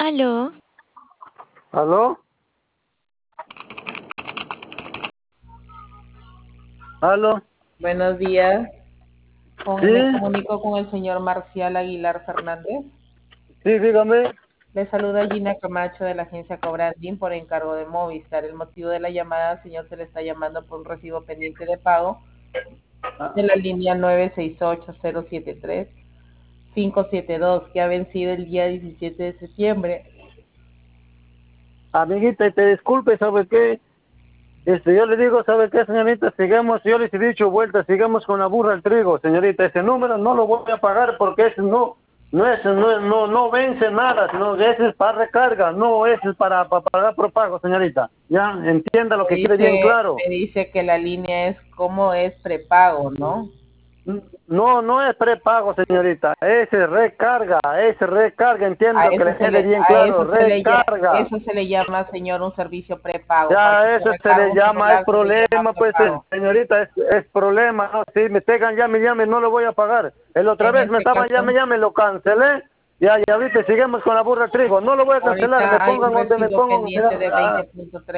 Aló, ¿Aló? ¿Aló? Buenos días. Sí, Me comunico con el señor Marcial Aguilar Fernández. sí, dígame. Le saluda Gina Camacho de la agencia Cobrandín por encargo de Movistar. El motivo de la llamada, señor, se le está llamando por un recibo pendiente de pago de la línea 968-073-572 que ha vencido el día 17 de septiembre. Amiguita, y te disculpe, ¿sabe qué? Yo le digo, ¿sabe qué, señorita? Sigamos, yo les he dicho vuelta, sigamos con la burra al trigo, señorita. Ese número no lo voy a pagar porque ese no vence nada, sino que ese es para recarga, no ese es para pagar por pago, señorita. Ya, entienda lo que quiere bien claro. Me dice que la línea es como es prepago, ¿no? No, no es prepago, señorita, ese recarga, entienda A lo que eso le se quede le, bien claro, recarga. eso se le llama, señor, un servicio prepago. Ya, Cualquier eso se le recargo llama, es celular se le llama problema, pues, prepago. señorita, es problema, ¿no? Si me pegan, llame, no lo voy a pagar. El otra En vez me este estaban, caso, lo cancelé, ya, y ahorita seguimos con la burra de trigo. No lo voy a cancelar, me ahorita hay un pongan donde me recibo pongan, pendiente de 20.3.